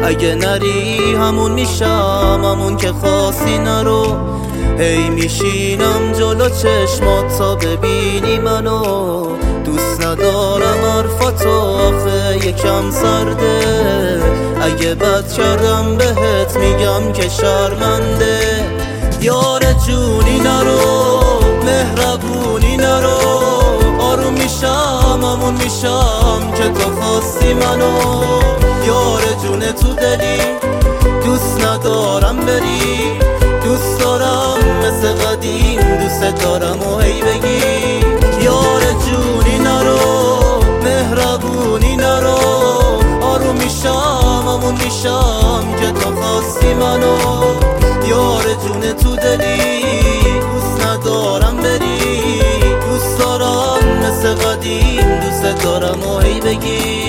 اگه نری همون میشم، همون که خواستی نرو. هی میشینم جلو چشمات تا ببینی منو. دوست ندارم حرفاتو، آخه یکم سرده. اگه بد کردم بهت میگم که شرمنده. یار جونی نرو، مهربونی نرو. آروم میشم، همون میشم که تو خواستی منو. یار جون تو دلی، دوست ندارم بری. دوست دارم مثل قدیم، دوست دارم و هی بگی یار جونی نرو، مهربونی نرو. آروم میشم، همون میشم که تو خواستی منو. یار جون تو دلی، دوست ندارم بری. دوست دارم مثل قدیم، دوست دارم و هی بگی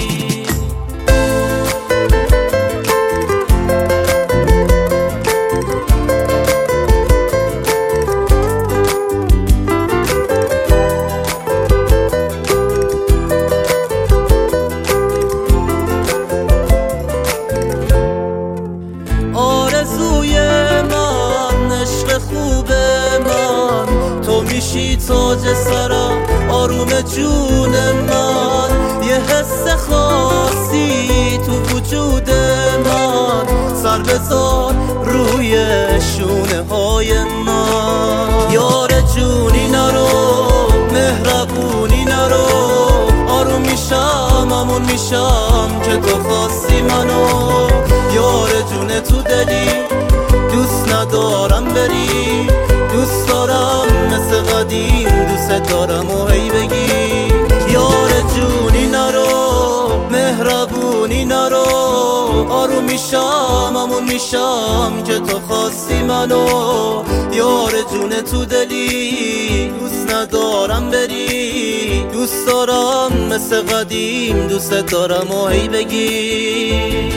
آرزوی من، عشق خوب من، تو میشی تاج سرم، آروم جون من. یه حس خاصی تو وجود من، سر بذار روی شونه های من. یار جونی نرو، مهربونی نرو. آروم میشم، همون میشم که تو خواستی منو. یار جون تو دلی، دوست ندارم بری. دوست دارم مثل قدیم، دوست دارم و هی بگی یار جونی نرو، مهربونی نرو. آروم میشم، همون میشم که تو خواستی منو. یار جون تو دلی، دوست ندارم بری. دوست دارم مثل قدیم، دوست دارم و هی بگی